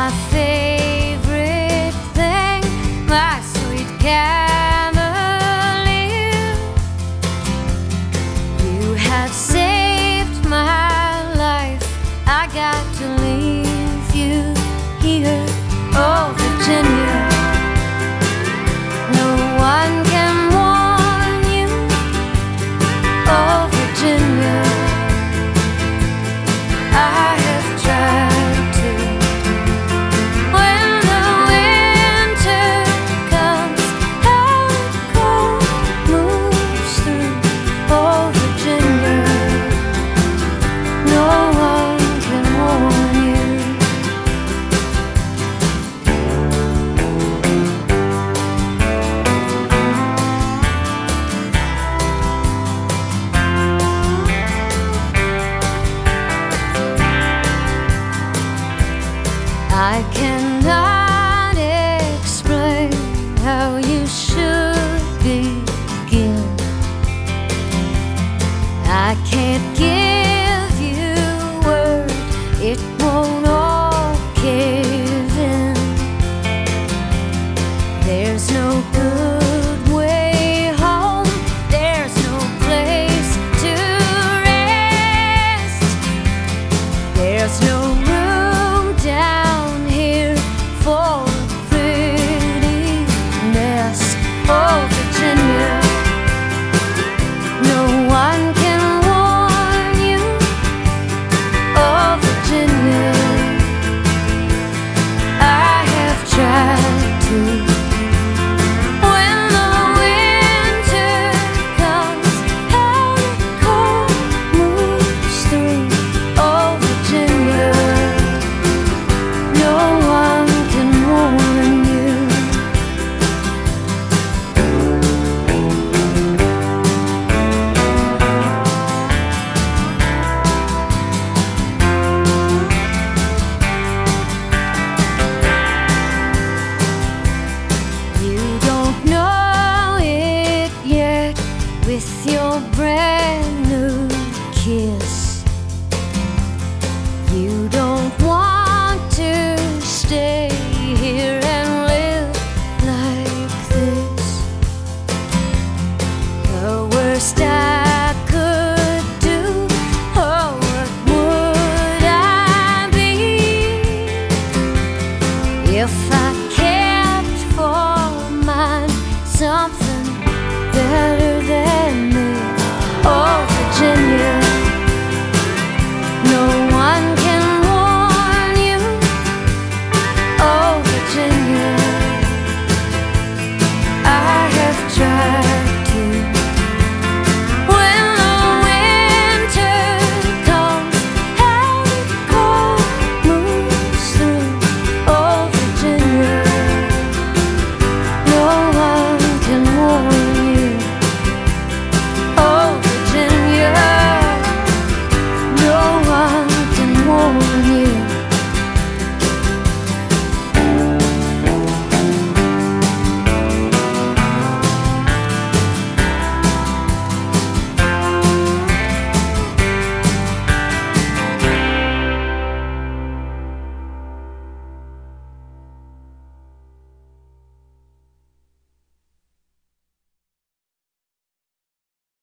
my favorite thing, my sweet cavalier. You have saved my life. I got to leave you here, oh Virginia. No one can warn you, oh Virginia. I have tried to. When the winter comes and the cold moves through, oh Virginia, no one can warn you. I cannot explain how you should begin. I can't give you a word, it won't all cave in. There's no good way home, there's no place to rest, there's no